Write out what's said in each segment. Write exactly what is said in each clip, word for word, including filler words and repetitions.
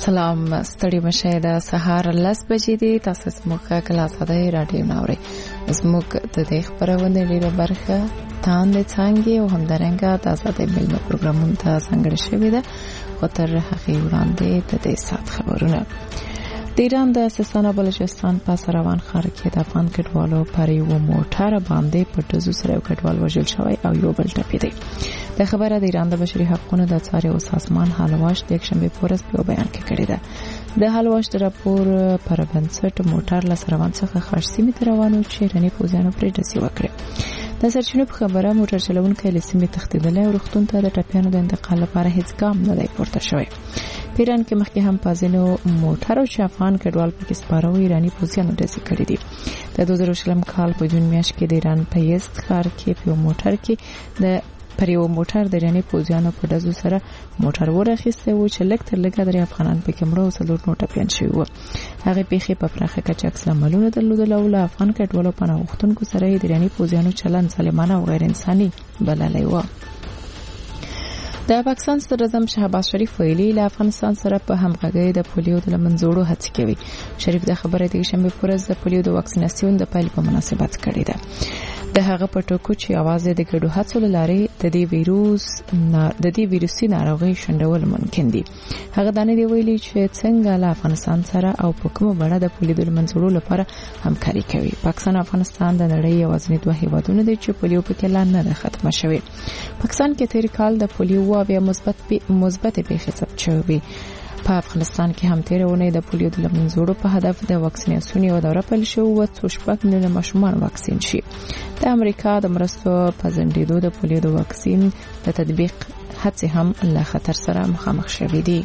سلام ستړي مشه د سهار لس بجې دي. تاسو زموږ کلاس د رادیو ناوري زموږ د دې خبرونه ډیره برخه تاند څنګه او همدارنګه تاسو د ملي پروګرامونو ته څنګه شوي ده خو تر هغه وړاندې د دې سات خبرونه. د ایران د سیستان بلوچستان په سروان ښار کې د افغان کډوالو پر یو موټر باندې په ټزو سره یو کډوال وژل شوی او یو بل ټپي دی. د خبره د ایران د بشري حقوقو د څاري او سازمان حالواش د یکشنبه پورس په بیان کې کړی ده. د حالواش د راپور پر بنسټ موټر له سروان څخه خاص سیمې ته روانو چې رنی پوزیانو پرې ډسي وکړي. د سرچینو په خبره موټر چلونکي له سیمې تښتیدلی او روغتون ته د ټپیانو د انتقال لپاره هیڅ ګام نه دی پورته شوی. په ایران کې مخکې هم پازینو موټر او افغان کډوال په کې سپارو ایرانی پوزیانو ډسي کړی دي. د دوه زره شلم کال په جون میاشت کې د ایران په یزد ښار کې په موټر کې د پر یو موټر د ایرانی پوزیانو په دزو سره موټر ورخیسته و چې لکه تر لکه د افغانان په کمرو او څلور نو ټپیان شوی و. هغه پیخي په پراخه کچه عکس العملونه درلودل او له افغان کډوالو په نوښتونکو سره د ایرانی پوزیانو چلند ظالمانه او غیر انساني بللی و. د پاکستان صدراعظم شهباز شریف ویلي له افغانستان سره په همغږي د پولیو د منځوړو هڅې کوي. شریف د خبرې د شنبه پورز د پولیو د واکسیناسیون د پیل په مناسبت کړی ده. د هغه په ټکو چې आवाज د ګډو هڅو لارې د دې ویروس د دې ویروسي ناروغي شندول ممکن دي. هغه دانه دی ویلي چې څنګه له افغانستان سره او په کومه بڼه د پولیو د منځوړو لپاره همکاري کوي. پاکستان او افغانستان د نړۍ یوازینی دوه هیوادونه دي چې پولیو په کې لا نه ختمه شوی. پاکستان کې تیر کال د پولیو بیا مثبت مثبت پیښې ثبت شوې. په افغانستان کې هم تیرونه د پولیو د منځوړو په هدف د واکسیناسیون یو دوره پیل شو او څو شپږ میلیونه ماشومان واکسین شي. د امریکا د مرستو په ځنډېدو د پولیو د واکسین د تطبیق هڅې هم له خطر سره مخامخ شوې دي.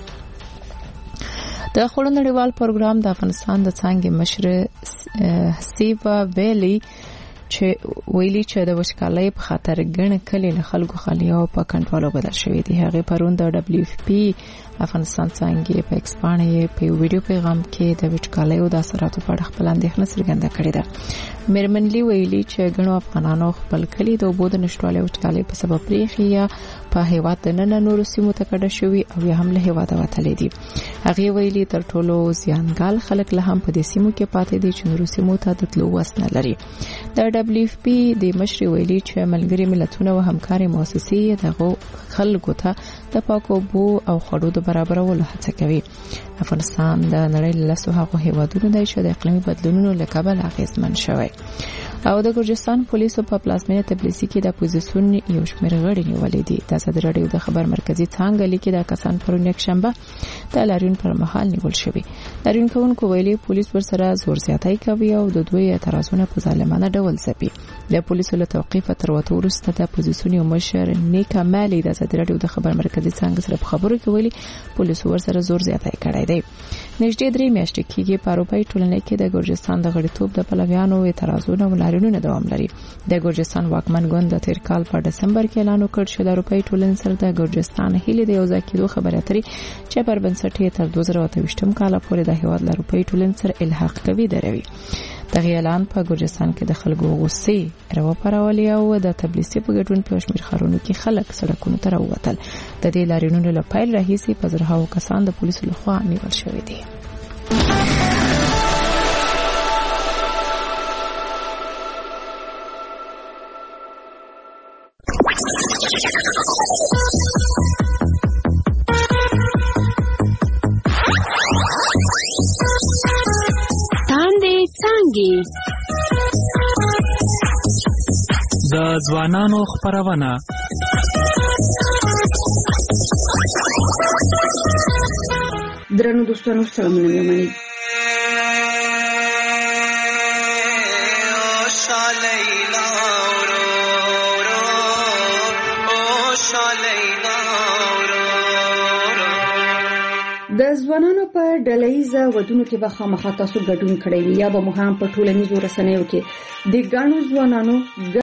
د خړو نړیوال پروګرام د افغانستان د څنګه مشر سیوا ویلي چې ویلي چې د وشکالۍ په خاطر ګڼ کلی له خلکو خالی او په کنټرول بدل شوی دی. هغه پرون د دبليو اف پی افغانستان څنګه په ایکسپانې په ویډیو پیغام کې د وشکالۍ او د اثراتو په اړه خپل اندېښنه څرګنده کړې ده. میرمنلی ویلي چې ګڼو افغانانو خپل کلی د اوبو د نشټوالۍ او وشکالۍ په سبب پریخي یا په هیواد د نن نورو سیمو ته کډه شوی او یا هم له هیواده وتلې دي. هغه ویلي تر ټولو زیانګال خلک له هم په دې سیمو کې پاتې دي چې نورو سیمو ته د تلو وس نه لري. د دبليو اف پی د مشر ویلي چې ملګری ملتونه او همکاري مؤسسې دغه خلکو ته د پاکو اوبو او خړو د برابرولو هڅه کوي. افغانستان د نړۍ له لسو هغو هیوادونو دی چې د اقلیمي بدلونونو له کبله اغېزمن شوی. او د ګرجستان پولیسو په پلازمینه تبلیسي کې د اپوزیسیون یو شمېر غړي نیولې دي. د ازادي راډیو د خبر مرکزی څنګه لیکي د کسان پرون یک شنبه د لاریون پر مهال نیول شوی. لاریون کوونکو ویلي پولیس ورسره زور زیاتی کوي او د دوی اعتراضونه په ظالمانه ډول ځپي. د پولیسو له توقیف تر وته وروسته د اپوزیسیون یو مشر نیکا مالی د ازادي راډیو د خبر مرکزی څنګه سره په خبرو کې ویلي پولیسو ورسره زور زیاتی کړی دی. نږدې درې میاشتې کېږي په اروپایي ټولنه کې د ګرجستان د غړیتوب د پلویانو اعتراضونه او لاریونونه دوام لري. د ګرجستان واکمن ګوند د تیر کال په دسمبر کې اعلان وکړ چې د اروپایي ټولنې سره د ګرجستان هیلې د یو ځای کېدو خبرې اترې چې پر بنسټ یې تر دوه زره اته ویشتم کال پورې د هیواد له اروپایي ټولنې سره الحاق کوي دروي. دغه اعلان په ګرجستان کې د خلکو غوسې راوپارولې او د تبلیسي په ګډون په شمیر ښارونو کې خلک سړکونو ته راووتل. د دې لاریونونو له پیل راهیسې په زرهاو کسان د پولیسو لخوا نیول شوي دي. د ځوانانو خبرونه درنو دوستانو سلامونه مې د ځوانانو په ډلهیزه ودونو کې به خامخا تاسو ګډون کړئ یا به مو هم په ټولنیزو رسنیو کې د ګڼو ځوانانو